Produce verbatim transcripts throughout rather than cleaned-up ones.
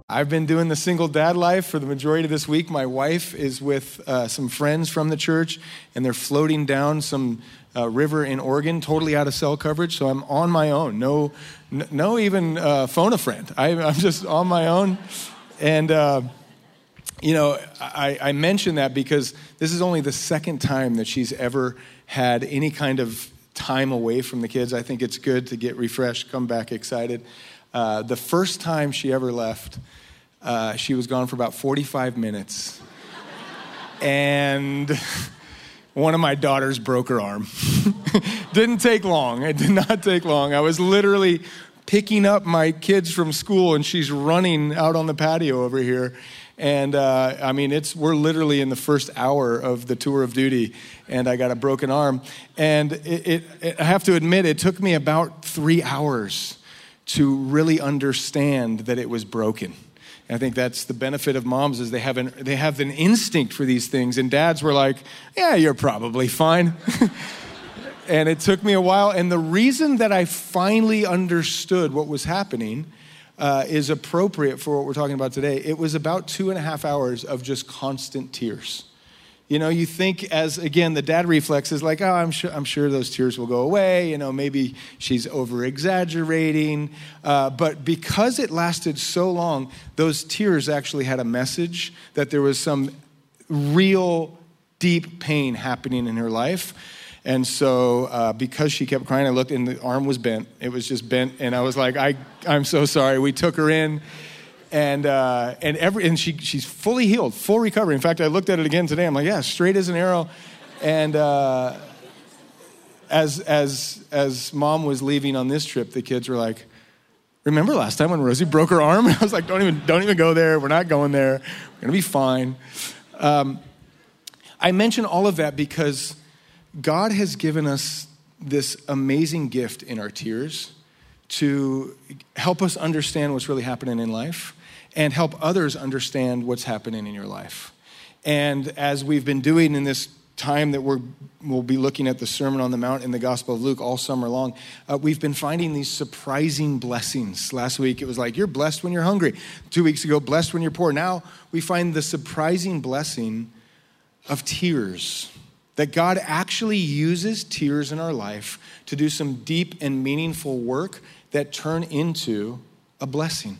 I've been doing the single dad life for the majority of this week. My wife is with uh, some friends from the church, and they're floating down some uh, river in Oregon, totally out of cell coverage. So I'm on my own. No, n- no even uh, phone a friend. I, I'm just on my own. And, uh, you know, I, I mention that because this is only the second time that she's ever had any kind of time away from the kids. I think it's good to get refreshed, come back excited. Uh, the first time she ever left, uh, she was gone for about forty-five minutes. And one of my daughters broke her arm. Didn't take long. It did not take long. I was literally picking up my kids from school, and she's running out on the patio over here. And, uh, I mean, it's we're literally in the first hour of the tour of duty, and I got a broken arm. And it, it, it, I have to admit, it took me about three hours to really understand that it was broken. And I think that's the benefit of moms is they have an they have an instinct for these things. And dads were like, yeah, you're probably fine. And it took me a while. And the reason that I finally understood what was happening uh, is appropriate for what we're talking about today. It was about two and a half hours of just constant tears. You know, you think as, again, the dad reflex is like, oh, I'm sure, I'm sure those tears will go away. You know, maybe she's over-exaggerating. Uh, but because it lasted so long, those tears actually had a message that there was some real deep pain happening in her life. And so uh, because she kept crying, I looked and the arm was bent. It was just bent. And I was like, I, I'm so sorry. We took her in. And uh, and every and she she's fully healed, full recovery. In fact, I looked at it again today. I'm like, yeah, straight as an arrow. And uh, as as as mom was leaving on this trip, the kids were like, "Remember last time when Rosie broke her arm?" And I was like, "Don't even don't even go there. We're not going there. We're gonna be fine." Um, I mention all of that because God has given us this amazing gift in our tears to help us understand what's really happening in life and help others understand what's happening in your life. And as we've been doing in this time that we're, we'll be looking at the Sermon on the Mount in the Gospel of Luke all summer long, uh, we've been finding these surprising blessings. Last week, it was like, you're blessed when you're hungry. Two weeks ago, blessed when you're poor. Now we find the surprising blessing of tears, that God actually uses tears in our life to do some deep and meaningful work that turn into a blessing.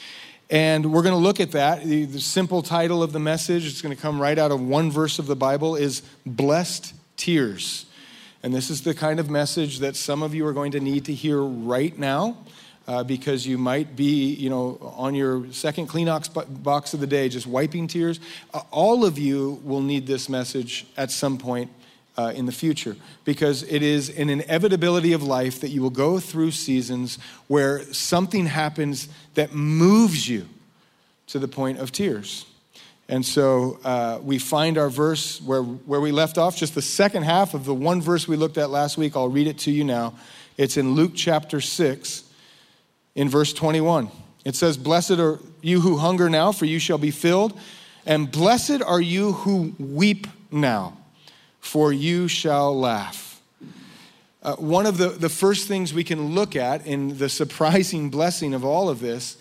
And we're going to look at that. The, the simple title of the message, it's going to come right out of one verse of the Bible, is Blessed Tears. And this is the kind of message that some of you are going to need to hear right now uh, because you might be, you know, on your second Kleenex box of the day, just wiping tears. Uh, all of you will need this message at some point Uh, in the future, because it is an inevitability of life that you will go through seasons where something happens that moves you to the point of tears. And so uh, we find our verse where, where we left off, just the second half of the one verse we looked at last week. I'll read it to you now. It's in Luke chapter six, in verse twenty-one. It says, "Blessed are you who hunger now, for you shall be filled. And blessed are you who weep now, for you shall laugh." Uh, one of the, the first things we can look at in the surprising blessing of all of this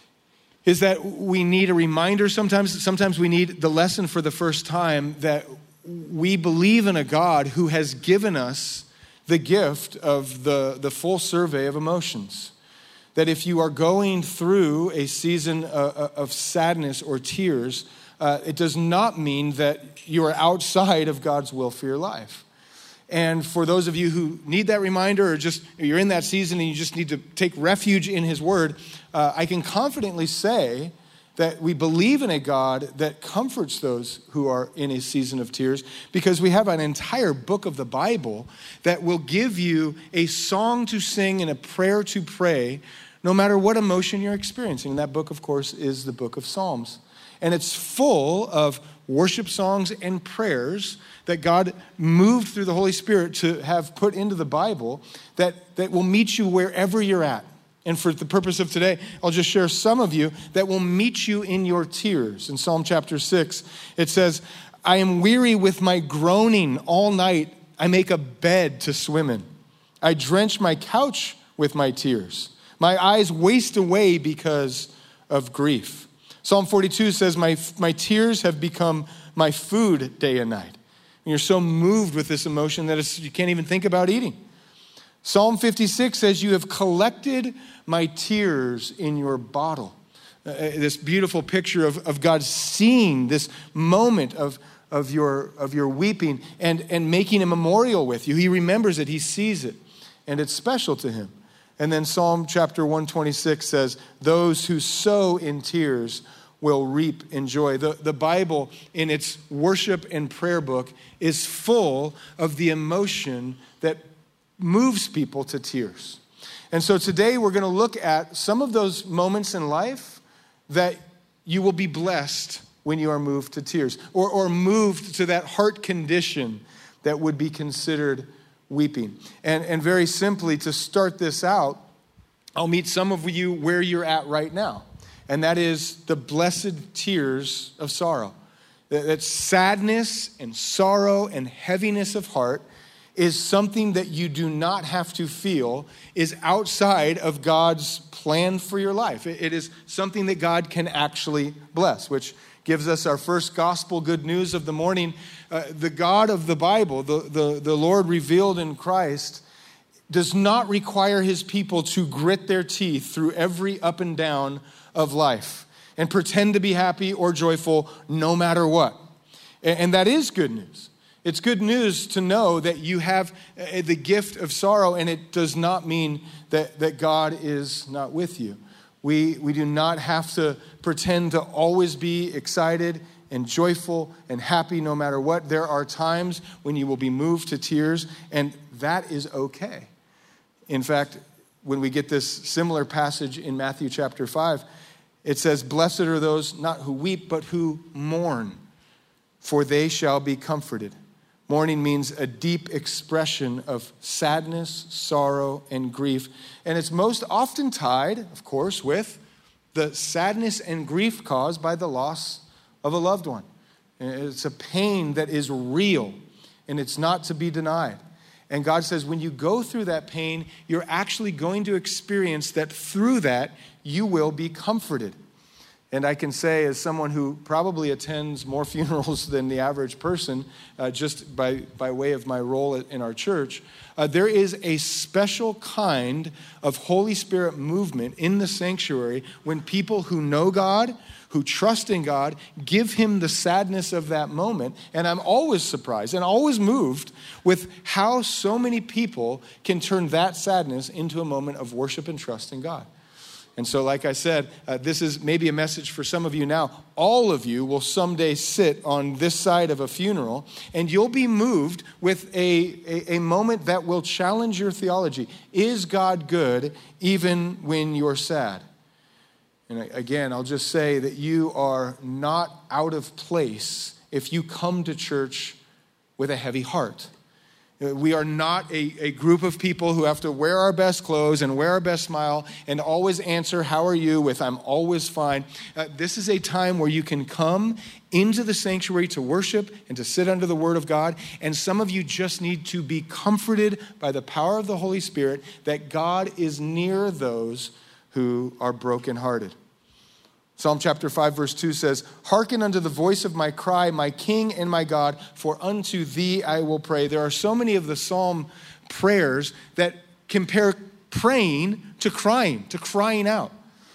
is that we need a reminder. Sometimes, sometimes we need the lesson for the first time that we believe in a God who has given us the gift of the, the full survey of emotions. That if you are going through a season of, of sadness or tears, Uh, it does not mean that you are outside of God's will for your life. And for those of you who need that reminder, or just you're in that season and you just need to take refuge in his word, uh, I can confidently say that we believe in a God that comforts those who are in a season of tears, because we have an entire book of the Bible that will give you a song to sing and a prayer to pray, no matter what emotion you're experiencing. And that book, of course, is the book of Psalms. And it's full of worship songs and prayers that God moved through the Holy Spirit to have put into the Bible that, that will meet you wherever you're at. And for the purpose of today, I'll just share some of you that will meet you in your tears. In Psalm chapter six, it says, "I am weary with my groaning all night. I make a bed to swim in. I drench my couch with my tears. My eyes waste away because of grief. Psalm forty-two says, my, my tears have become my food day and night. And you're so moved with this emotion that it's, you can't even think about eating. Psalm fifty-six says, you have collected my tears in your bottle. Uh, this beautiful picture of, of God seeing this moment of, of, your, of your weeping and, and making a memorial with you. He remembers it, he sees it, and it's special to him. And then Psalm chapter one twenty-six says, those who sow in tears will reap in joy. The, the Bible, in its worship and prayer book, is full of the emotion that moves people to tears. And so today we're going to look at some of those moments in life that you will be blessed when you are moved to tears, or, or moved to that heart condition that would be considered weeping. And, and very simply, to start this out, I'll meet some of you where you're at right now. And that is the blessed tears of sorrow. That sadness and sorrow and heaviness of heart is something that you do not have to feel is outside of God's plan for your life. It is something that God can actually bless, which gives us our first gospel good news of the morning. Uh, the God of the Bible, the, the, the Lord revealed in Christ, does not require his people to grit their teeth through every up and down of life and pretend to be happy or joyful no matter what. And, and that is good news. It's good news to know that you have the gift of sorrow, and it does not mean that, that God is not with you. We, we do not have to pretend to always be excited and joyful and happy no matter what. There are times when you will be moved to tears, and that is okay. In fact, when we get this similar passage in Matthew chapter five, it says, blessed are those not who weep, but who mourn, for they shall be comforted. Mourning means a deep expression of sadness, sorrow, and grief. And it's most often tied, of course, with the sadness and grief caused by the loss of a loved one. It's a pain that is real, and it's not to be denied. And God says when you go through that pain, you're actually going to experience that through that, you will be comforted. And I can say, as someone who probably attends more funerals than the average person, uh, just by, by way of my role in our church, uh, there is a special kind of Holy Spirit movement in the sanctuary when people who know God, who trust in God, give him the sadness of that moment. And I'm always surprised and always moved with how so many people can turn that sadness into a moment of worship and trust in God. And so, like I said, uh, this is maybe a message for some of you now. All of you will someday sit on this side of a funeral, and you'll be moved with a, a, a moment that will challenge your theology. Is God good even when you're sad? And again, I'll just say that you are not out of place if you come to church with a heavy heart. We are not a, a group of people who have to wear our best clothes and wear our best smile and always answer, how are you, with I'm always fine. Uh, this is a time where you can come into the sanctuary to worship and to sit under the Word of God. And some of you just need to be comforted by the power of the Holy Spirit that God is near those who are brokenhearted. Psalm chapter five, verse two says, hearken unto the voice of my cry, my King and my God, for unto thee I will pray. There are so many of the psalm prayers that compare praying to crying, to crying out.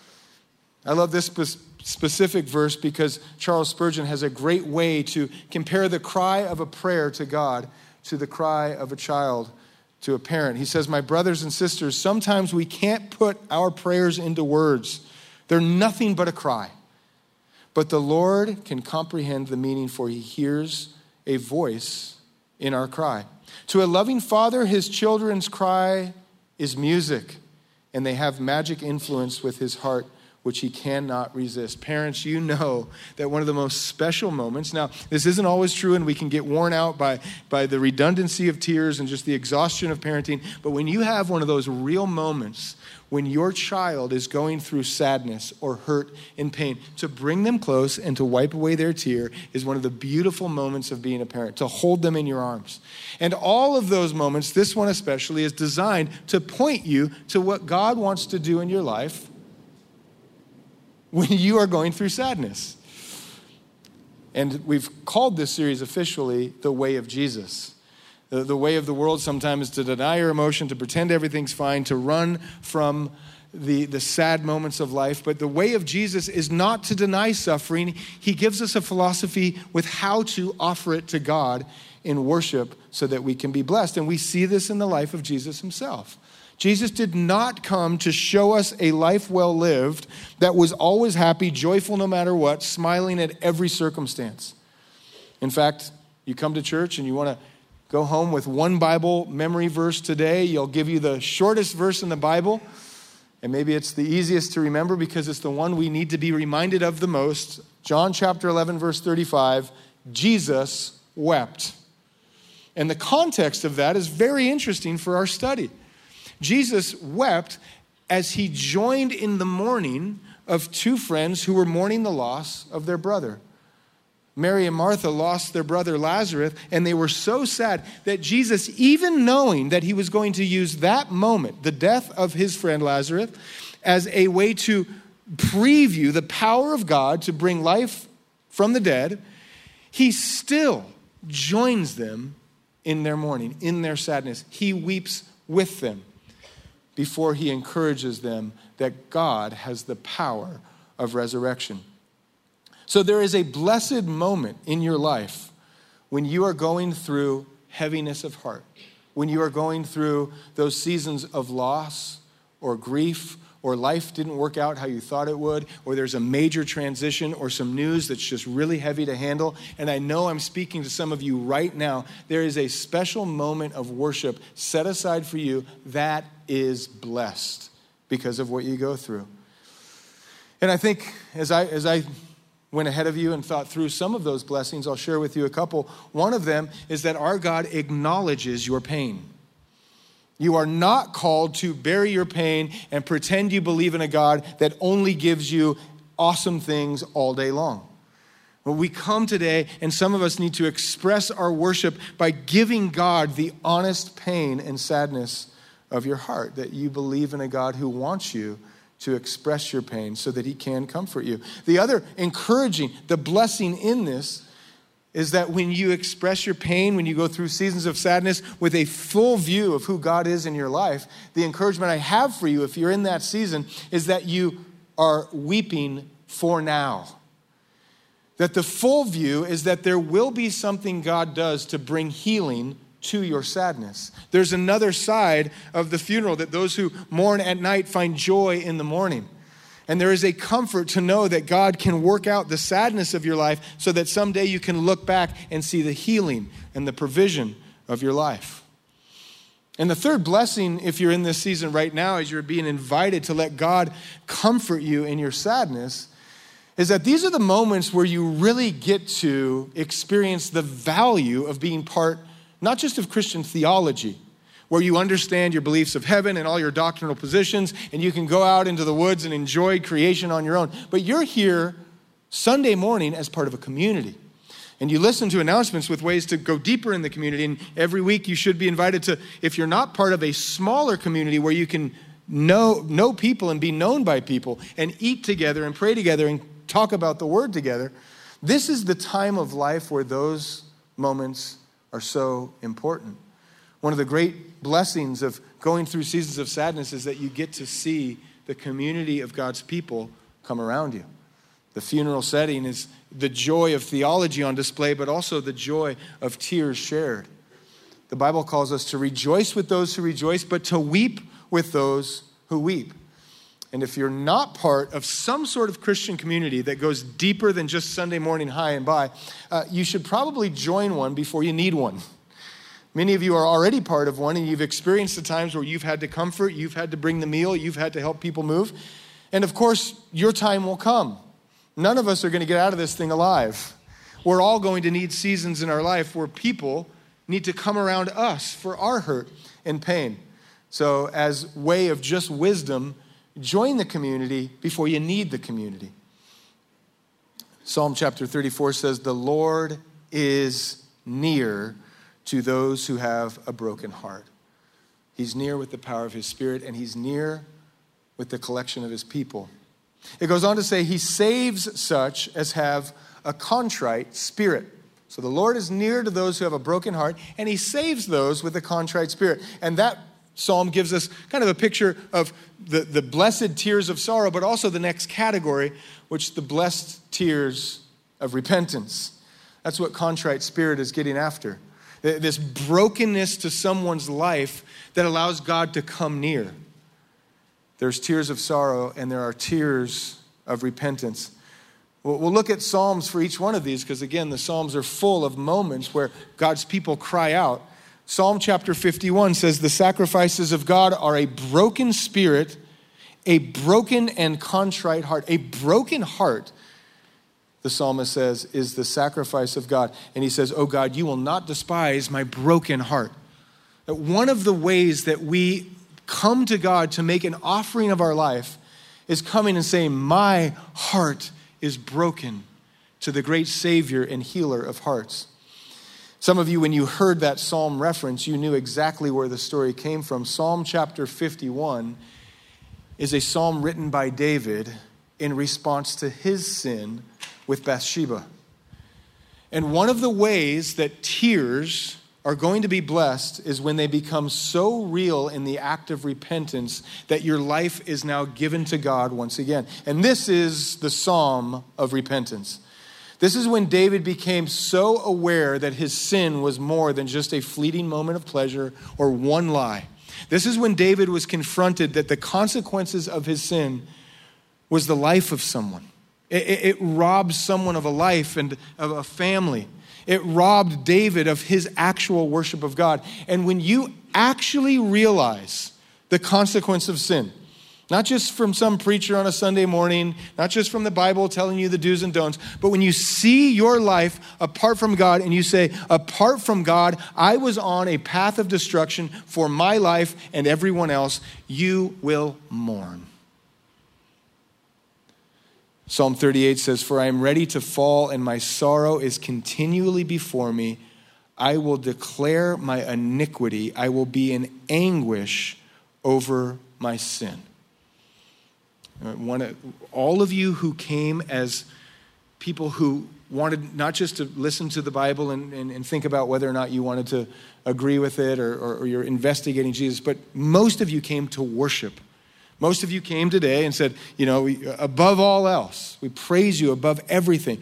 I love this spe- specific verse because Charles Spurgeon has a great way to compare the cry of a prayer to God to the cry of a child to a parent. He says, my brothers and sisters, sometimes we can't put our prayers into words. They're nothing but a cry. But the Lord can comprehend the meaning, for he hears a voice in our cry. To a loving father, his children's cry is music, and they have magic influence with his heart, which he cannot resist. Parents, you know that one of the most special moments, now this isn't always true and we can get worn out by, by the redundancy of tears and just the exhaustion of parenting, but when you have one of those real moments when your child is going through sadness or hurt and pain, to bring them close and to wipe away their tear is one of the beautiful moments of being a parent, to hold them in your arms. And all of those moments, this one especially, is designed to point you to what God wants to do in your life when you are going through sadness. And we've called this series officially The Way of Jesus. The, the way of the world sometimes is to deny your emotion, to pretend everything's fine, to run from the, the sad moments of life. But the way of Jesus is not to deny suffering. He gives us a philosophy with how to offer it to God in worship so that we can be blessed. And we see this in the life of Jesus himself. Jesus did not come to show us a life well lived that was always happy, joyful no matter what, smiling at every circumstance. In fact, you come to church and you want to go home with one Bible memory verse today. You'll give you the shortest verse in the Bible. And maybe it's the easiest to remember because it's the one we need to be reminded of the most. John chapter eleven, verse thirty-five, Jesus wept. And the context of that is very interesting for our study. Jesus wept as he joined in the mourning of two friends who were mourning the loss of their brother. Mary and Martha lost their brother Lazarus, and they were so sad that Jesus, even knowing that he was going to use that moment, the death of his friend Lazarus, as a way to preview the power of God to bring life from the dead, he still joins them in their mourning, in their sadness. He weeps with them before he encourages them that God has the power of resurrection. So there is a blessed moment in your life when you are going through heaviness of heart, when you are going through those seasons of loss or grief, or life didn't work out how you thought it would, or there's a major transition or some news that's just really heavy to handle. And I know I'm speaking to some of you right now. There is a special moment of worship set aside for you that is blessed because of what you go through. And I think as I as I went ahead of you and thought through some of those blessings, I'll share with you a couple. One of them is that our God acknowledges your pain. You are not called to bury your pain and pretend you believe in a God that only gives you awesome things all day long. Well, we come today, and some of us need to express our worship by giving God the honest pain and sadness of your heart, that you believe in a God who wants you to express your pain so that he can comfort you. The other encouraging, the blessing in this is that when you express your pain, when you go through seasons of sadness with a full view of who God is in your life, the encouragement I have for you if you're in that season is that you are weeping for now. That the full view is that there will be something God does to bring healing to your sadness. There's another side of the funeral, that those who mourn at night find joy in the morning. And there is a comfort to know that God can work out the sadness of your life so that someday you can look back and see the healing and the provision of your life. And the third blessing, if you're in this season right now, as you're being invited to let God comfort you in your sadness, is that these are the moments where you really get to experience the value of being part, not just of Christian theology, where you understand your beliefs of heaven and all your doctrinal positions, and you can go out into the woods and enjoy creation on your own. But you're here Sunday morning as part of a community. And you listen to announcements with ways to go deeper in the community. And every week you should be invited to, if you're not part of a smaller community where you can know, know people and be known by people and eat together and pray together and talk about the word together, this is the time of life where those moments are so important. One of the great blessings of going through seasons of sadness is that you get to see the community of God's people come around you. The funeral setting is the joy of theology on display, but also the joy of tears shared. The Bible calls us to rejoice with those who rejoice, but to weep with those who weep. And if you're not part of some sort of Christian community that goes deeper than just Sunday morning hi and bye, uh, you should probably join one before you need one. Many of you are already part of one, and you've experienced the times where you've had to comfort, you've had to bring the meal, you've had to help people move. And of course, your time will come. None of us are going to get out of this thing alive. We're all going to need seasons in our life where people need to come around us for our hurt and pain. So as way of just wisdom, join the community before you need the community. Psalm chapter thirty-four says, "The Lord is near to those who have a broken heart." He's near with the power of his Spirit, and he's near with the collection of his people. It goes on to say he saves such as have a contrite spirit. So the Lord is near to those who have a broken heart, and he saves those with a contrite spirit. And that psalm gives us kind of a picture of the, the blessed tears of sorrow, but also the next category, which the blessed tears of repentance. That's what contrite spirit is getting after. This brokenness to someone's life that allows God to come near. There's tears of sorrow and there are tears of repentance. We'll look at Psalms for each one of these because, again, the Psalms are full of moments where God's people cry out. Psalm chapter fifty-one says, the sacrifices of God are a broken spirit, a broken and contrite heart. A broken heart, the psalmist says, is the sacrifice of God. And he says, oh God, you will not despise my broken heart. One of the ways that we come to God to make an offering of our life is coming and saying, my heart is broken to the great Savior and healer of hearts. Some of you, when you heard that psalm reference, you knew exactly where the story came from. Psalm chapter fifty-one is a psalm written by David in response to his sin with Bathsheba. And one of the ways that tears are going to be blessed is when they become so real in the act of repentance that your life is now given to God once again. And this is the psalm of repentance. This is when David became so aware that his sin was more than just a fleeting moment of pleasure or one lie. This is when David was confronted that the consequences of his sin was the life of someone. It, it, it robbed someone of a life and of a family. It robbed David of his actual worship of God. And when you actually realize the consequence of sin, not just from some preacher on a Sunday morning, not just from the Bible telling you the do's and don'ts, but when you see your life apart from God and you say, apart from God, I was on a path of destruction for my life and everyone else, you will mourn. Psalm thirty-eight says, for I am ready to fall and my sorrow is continually before me. I will declare my iniquity. I will be in anguish over my sin. One, all of you who came as people who wanted not just to listen to the Bible and, and, and think about whether or not you wanted to agree with it or, or, or you're investigating Jesus, but most of you came to worship. Most of you came today and said, you know, above all else, we praise you above everything.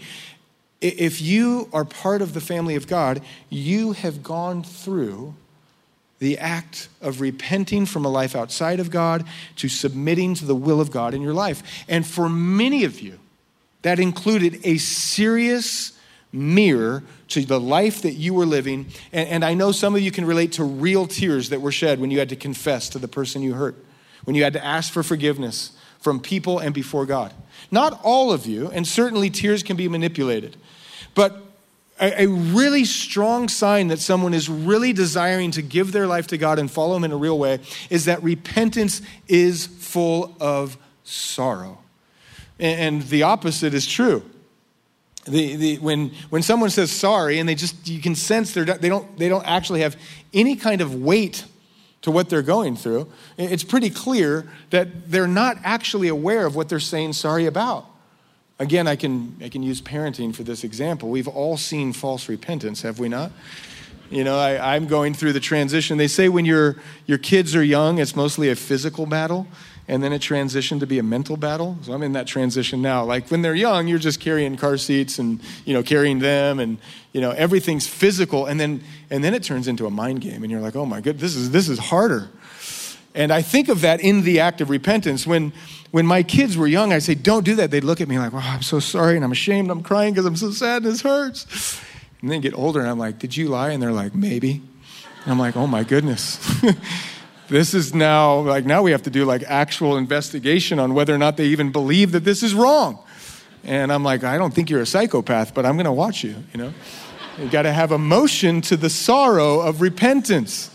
If you are part of the family of God, you have gone through the act of repenting from a life outside of God to submitting to the will of God in your life. And for many of you, that included a serious mirror to the life that you were living. And, and I know some of you can relate to real tears that were shed when you had to confess to the person you hurt, when you had to ask for forgiveness from people and before God. Not all of you, and certainly tears can be manipulated, but a really strong sign that someone is really desiring to give their life to God and follow him in a real way is that repentance is full of sorrow. And the opposite is true. The, the, when, when someone says sorry and they just, you can sense they're, they don't, they don't actually have any kind of weight to what they're going through, it's pretty clear that they're not actually aware of what they're saying sorry about. Again, I can I can use parenting for this example. We've all seen false repentance, have we not? You know, I, I'm going through the transition. They say when your your kids are young, it's mostly a physical battle, and then it transitioned to be a mental battle. So I'm in that transition now. Like when they're young, you're just carrying car seats and, you know, carrying them, and, you know, everything's physical, and then and then it turns into a mind game, and you're like, oh my goodness, this is this is harder. And I think of that in the act of repentance. When when my kids were young, I'd say, don't do that. They'd look at me like, oh, I'm so sorry, and I'm ashamed. I'm crying because I'm so sad and this hurts. And then get older, and I'm like, did you lie? And they're like, maybe. And I'm like, oh my goodness. This is now, like now we have to do like actual investigation on whether or not they even believe that this is wrong. And I'm like, I don't think you're a psychopath, but I'm going to watch you, you know. You got to have emotion to the sorrow of repentance.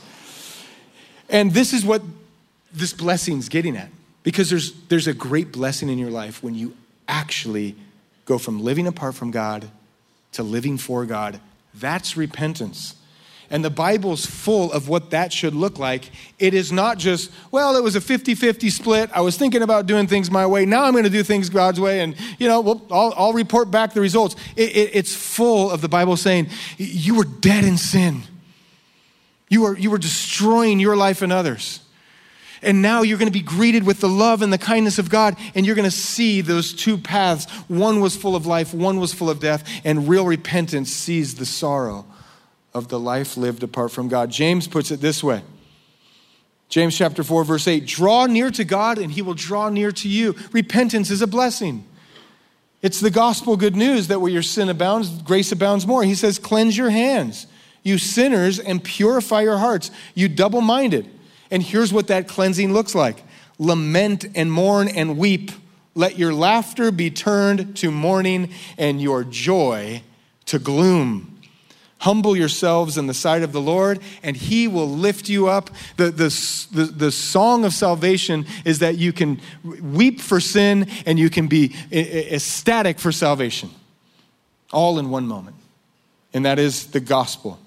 And this is what this blessing's getting at. Because there's there's a great blessing in your life when you actually go from living apart from God to living for God. That's repentance. And the Bible's full of what that should look like. It is not just, well, it was a fifty-fifty split. I was thinking about doing things my way. Now I'm going to do things God's way. And, you know, well, I'll, I'll report back the results. It, it, it's full of the Bible saying, you were dead in sin. You were, you were destroying your life and others. And now you're going to be greeted with the love and the kindness of God, and you're going to see those two paths. One was full of life, one was full of death, and real repentance sees the sorrow of the life lived apart from God. James puts it this way. James chapter four, verse eight, draw near to God and he will draw near to you. Repentance is a blessing. It's the gospel good news that where your sin abounds, grace abounds more. He says, cleanse your hands, you sinners, and purify your hearts, you double-minded. And here's what that cleansing looks like. Lament and mourn and weep. Let your laughter be turned to mourning and your joy to gloom. Humble yourselves in the sight of the Lord, and he will lift you up. The, the, the, the song of salvation is that you can weep for sin and you can be ecstatic for salvation. All in one moment. And that is the gospel.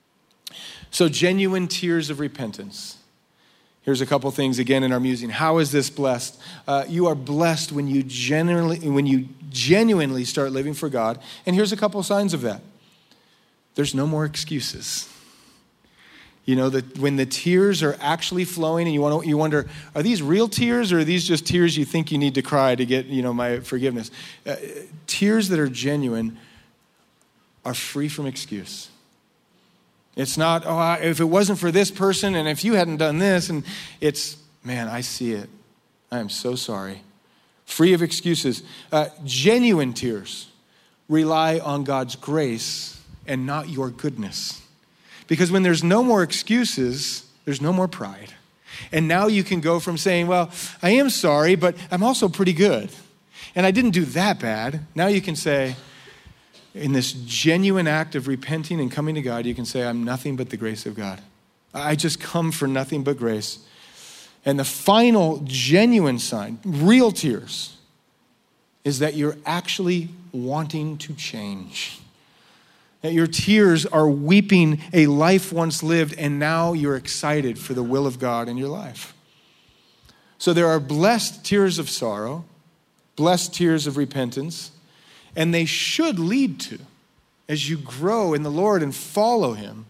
So genuine tears of repentance. Here's a couple things again in our musing. How is this blessed? Uh, you are blessed when you genuinely, when you genuinely start living for God. And here's a couple signs of that. There's no more excuses. You know, that when the tears are actually flowing and you want to, you wonder, are these real tears or are these just tears you think you need to cry to get, you know, my forgiveness? Uh, tears that are genuine are free from excuse. It's not, oh, if it wasn't for this person and if you hadn't done this, and it's, man, I see it. I am so sorry. Free of excuses. Uh, genuine tears rely on God's grace and not your goodness. Because when there's no more excuses, there's no more pride. And now you can go from saying, well, I am sorry, but I'm also pretty good. And I didn't do that bad. Now you can say, in this genuine act of repenting and coming to God, you can say, I'm nothing but the grace of God. I just come for nothing but grace. And the final genuine sign, real tears, is that you're actually wanting to change. That your tears are weeping a life once lived, and now you're excited for the will of God in your life. So there are blessed tears of sorrow, blessed tears of repentance, and they should lead to, as you grow in the Lord and follow him,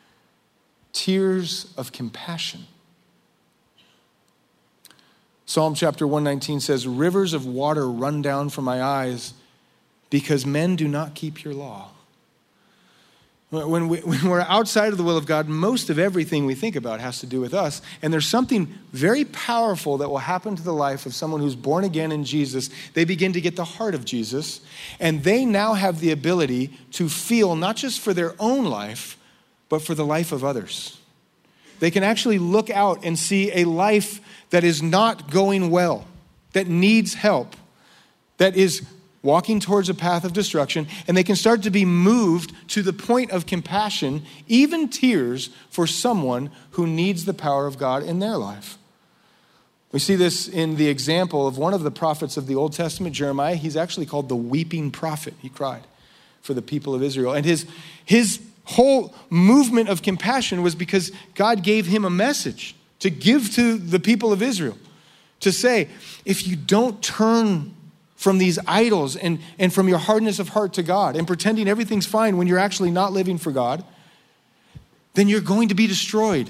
tears of compassion. Psalm chapter one nineteen says, rivers of water run down from my eyes because men do not keep your law. When, we, when we're outside of the will of God, most of everything we think about has to do with us. And there's something very powerful that will happen to the life of someone who's born again in Jesus. They begin to get the heart of Jesus. And they now have the ability to feel not just for their own life, but for the life of others. They can actually look out and see a life that is not going well, that needs help, that is walking towards a path of destruction, and they can start to be moved to the point of compassion, even tears, for someone who needs the power of God in their life. We see this in the example of one of the prophets of the Old Testament, Jeremiah. He's actually called the weeping prophet. He cried for the people of Israel. And his, his whole movement of compassion was because God gave him a message to give to the people of Israel, to say, if you don't turn from these idols and, and from your hardness of heart to God and pretending everything's fine when you're actually not living for God, then you're going to be destroyed.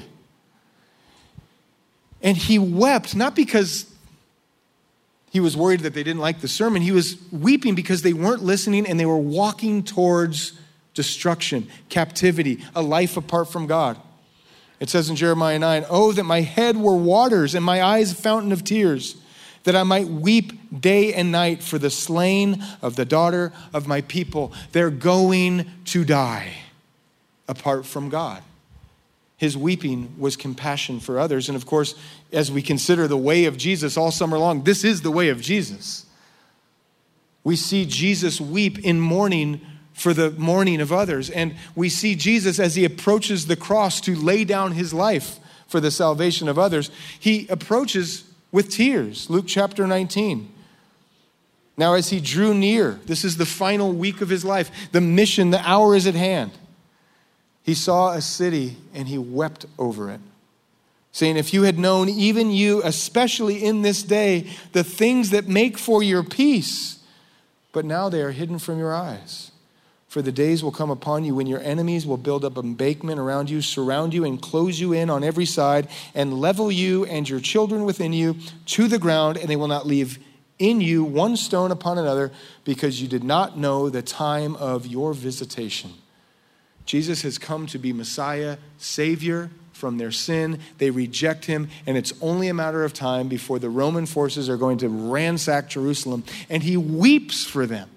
And he wept, not because he was worried that they didn't like the sermon. He was weeping because they weren't listening and they were walking towards destruction, captivity, a life apart from God. It says in Jeremiah nine, oh, that my head were waters and my eyes a fountain of tears, that I might weep day and night for the slain of the daughter of my people. They're going to die apart from God. His weeping was compassion for others. And of course, as we consider the way of Jesus all summer long, this is the way of Jesus. We see Jesus weep in mourning for the mourning of others. And we see Jesus as he approaches the cross to lay down his life for the salvation of others. He approaches with tears. Luke chapter nineteen. Now as he drew near, this is the final week of his life. The mission, the hour is at hand. He saw a city and he wept over it, saying, if you had known, even you, especially in this day, the things that make for your peace, but now they are hidden from your eyes. For the days will come upon you when your enemies will build up embankment around you, surround you, and close you in on every side, and level you and your children within you to the ground, and they will not leave in you one stone upon another, because you did not know the time of your visitation. Jesus has come to be Messiah, Savior from their sin. They reject him, and it's only a matter of time before the Roman forces are going to ransack Jerusalem, and he weeps for them.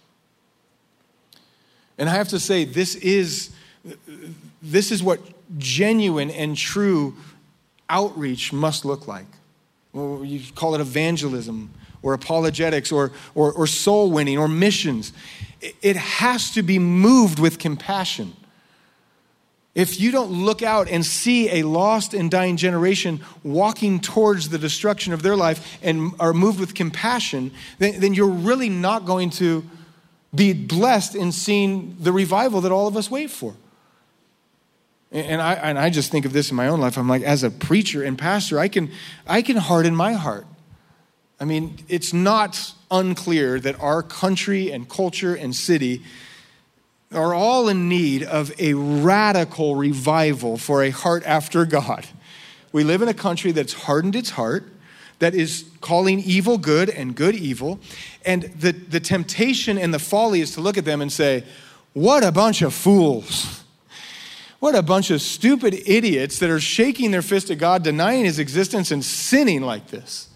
And I have to say, this is, this is what genuine and true outreach must look like. Well, you call it evangelism or apologetics or, or, or soul winning or missions. It has to be moved with compassion. If you don't look out and see a lost and dying generation walking towards the destruction of their life and are moved with compassion, then, then you're really not going to be blessed in seeing the revival that all of us wait for. And I, and I just think of this in my own life. I'm like, as a preacher and pastor, I can, I can harden my heart. I mean, it's not unclear that our country and culture and city are all in need of a radical revival for a heart after God. We live in a country that's hardened its heart, that is calling evil good and good evil. And the, the temptation and the folly is to look at them and say, what a bunch of fools. What a bunch of stupid idiots that are shaking their fist at God, denying his existence and sinning like this.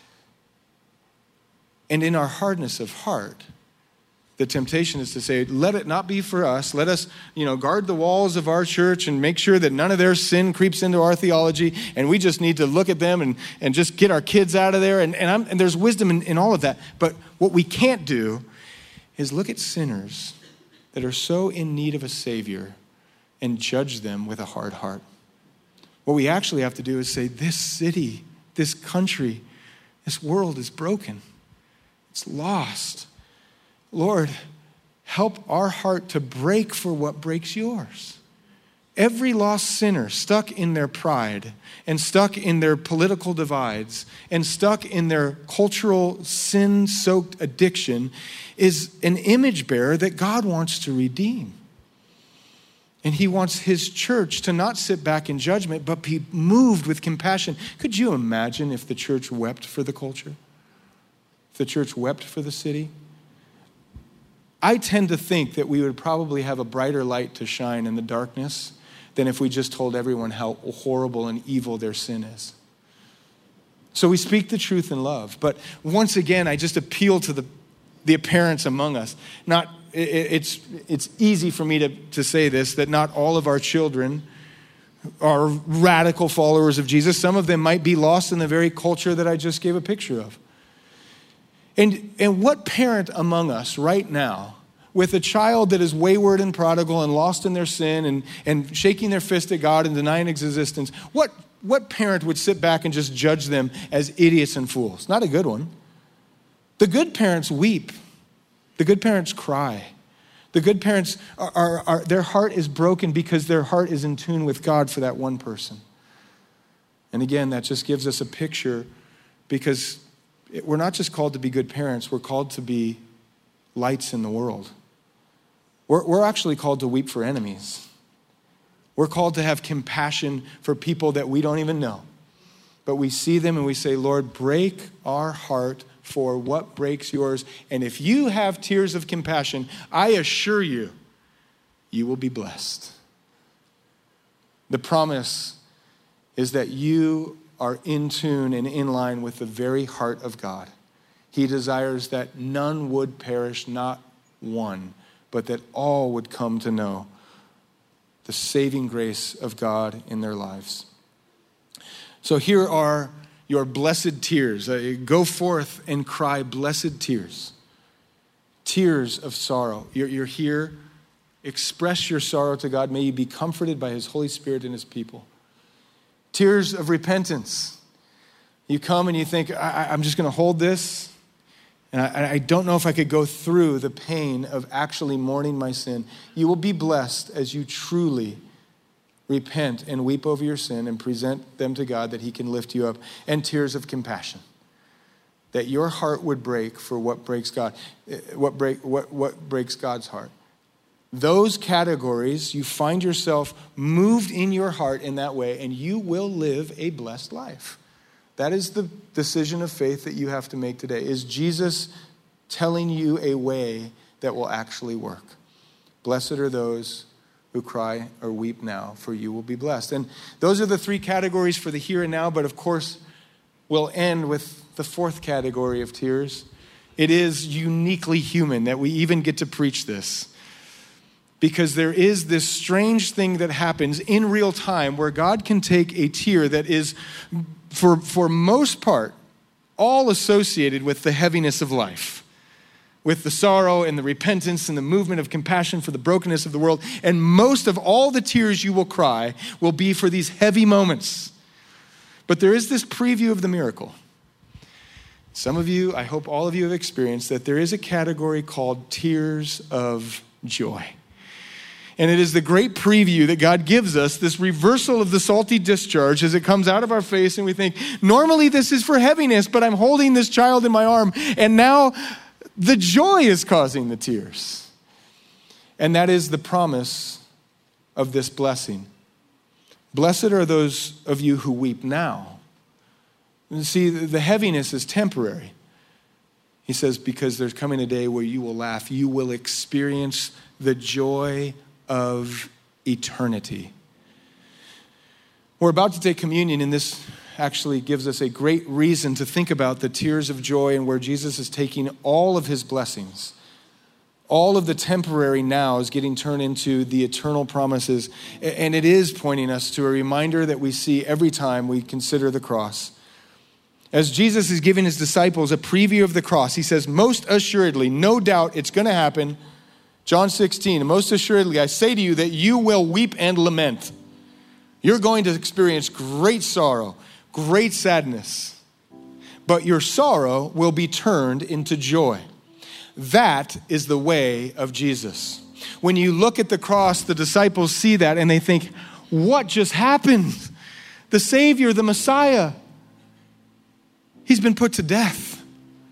And in our hardness of heart, the temptation is to say, let it not be for us. Let us, you know, guard the walls of our church and make sure that none of their sin creeps into our theology. And we just need to look at them and, and just get our kids out of there. And, and, I'm, and there's wisdom in, in all of that. But what we can't do is look at sinners that are so in need of a Savior and judge them with a hard heart. What we actually have to do is say, this city, this country, this world is broken. It's lost. Lord, help our heart to break for what breaks yours. Every lost sinner stuck in their pride and stuck in their political divides and stuck in their cultural sin-soaked addiction is an image bearer that God wants to redeem. And he wants his church to not sit back in judgment, but be moved with compassion. Could you imagine if the church wept for the culture? If the church wept for the city? I tend to think that we would probably have a brighter light to shine in the darkness than if we just told everyone how horrible and evil their sin is. So we speak the truth in love. But once again, I just appeal to the, the parents among us. Not, it, it's, it's easy for me to, to say this, that not all of our children are radical followers of Jesus. Some of them might be lost in the very culture that I just gave a picture of. And, and what parent among us right now, with a child that is wayward and prodigal and lost in their sin and, and shaking their fist at God and denying his existence, what, what parent would sit back and just judge them as idiots and fools? Not a good one. The good parents weep. The good parents cry. The good parents, are, are, are their heart is broken because their heart is in tune with God for that one person. And again, that just gives us a picture, because we're not just called to be good parents, we're called to be lights in the world. We're, we're actually called to weep for enemies. We're called to have compassion for people that we don't even know. But we see them and we say, Lord, break our heart for what breaks yours. And if you have tears of compassion, I assure you, you will be blessed. The promise is that you are in tune and in line with the very heart of God. He desires that none would perish, not one, but that all would come to know the saving grace of God in their lives. So here are your blessed tears. Uh, go forth and cry blessed tears. Tears of sorrow. You're, you're here. Express your sorrow to God. May you be comforted by his Holy Spirit and his people. Tears of repentance. You come and you think, I, I'm just going to hold this. And I, I don't know if I could go through the pain of actually mourning my sin. You will be blessed as you truly repent and weep over your sin and present them to God that he can lift you up. And tears of compassion. That your heart would break for what breaks God, what break what what breaks God's heart. Those categories, you find yourself moved in your heart in that way, and you will live a blessed life. That is the decision of faith that you have to make today. Is Jesus telling you a way that will actually work? Blessed are those who cry or weep now, for you will be blessed. And those are the three categories for the here and now, but of course, we'll end with the fourth category of tears. It is uniquely human that we even get to preach this. Because there is this strange thing that happens in real time where God can take a tear that is, for, for most part, all associated with the heaviness of life, with the sorrow and the repentance and the movement of compassion for the brokenness of the world. And most of all the tears you will cry will be for these heavy moments. But there is this preview of the miracle. Some of you, I hope all of you have experienced that there is a category called tears of joy. And it is the great preview that God gives us, this reversal of the salty discharge as it comes out of our face and we think, normally this is for heaviness, but I'm holding this child in my arm and now the joy is causing the tears. And that is the promise of this blessing. Blessed are those of you who weep now. And see, the heaviness is temporary. He says, because there's coming a day where you will laugh. You will experience the joy of eternity. We're about to take communion, and this actually gives us a great reason to think about the tears of joy and where Jesus is taking all of his blessings. All of the temporary now is getting turned into the eternal promises. And it is pointing us to a reminder that we see every time we consider the cross. As Jesus is giving his disciples a preview of the cross, he says, most assuredly, no doubt it's going to happen. John sixteen, most assuredly, I say to you that you will weep and lament. You're going to experience great sorrow, great sadness, but your sorrow will be turned into joy. That is the way of Jesus. When you look at the cross, the disciples see that and they think, what just happened? The Savior, the Messiah, he's been put to death.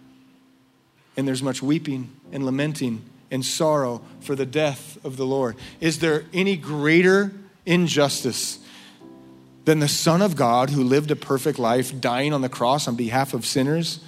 And there's much weeping and lamenting and sorrow for the death of the Lord. Is there any greater injustice than the Son of God who lived a perfect life dying on the cross on behalf of sinners?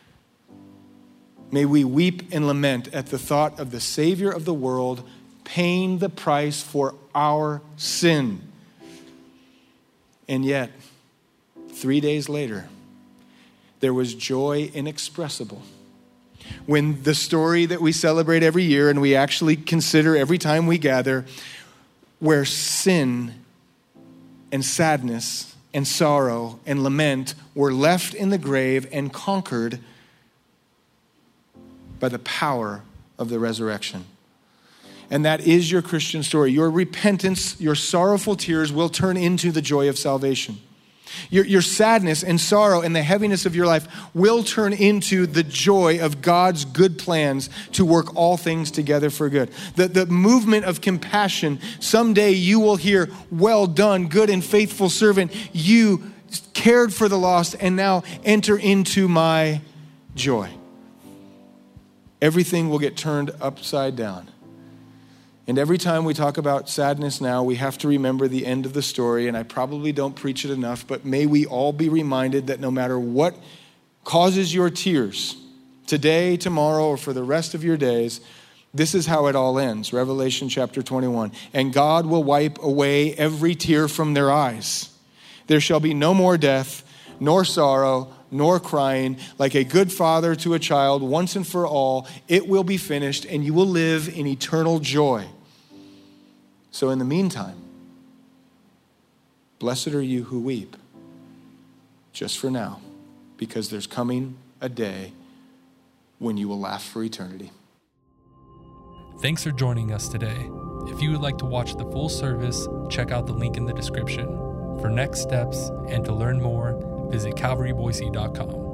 May we weep and lament at the thought of the Savior of the world paying the price for our sin. And yet, three days later, there was joy inexpressible. When the story that we celebrate every year and we actually consider every time we gather, where sin and sadness and sorrow and lament were left in the grave and conquered by the power of the resurrection. And that is your Christian story. Your repentance, your sorrowful tears will turn into the joy of salvation. Your, your sadness and sorrow and the heaviness of your life will turn into the joy of God's good plans to work all things together for good. The, the movement of compassion, someday you will hear, well done, good and faithful servant. You cared for the lost and now enter into my joy. Everything will get turned upside down. And every time we talk about sadness now, we have to remember the end of the story. And I probably don't preach it enough, but may we all be reminded that no matter what causes your tears, today, tomorrow, or for the rest of your days, this is how it all ends. Revelation chapter twenty-one. And God will wipe away every tear from their eyes. There shall be no more death, nor sorrow, nor crying. Like a good father to a child, once and for all, it will be finished, and you will live in eternal joy. So in the meantime, blessed are you who weep, just for now, because there's coming a day when you will laugh for eternity. Thanks for joining us today. If you would like to watch the full service, check out the link in the description. For next steps and to learn more, visit calvary boise dot com.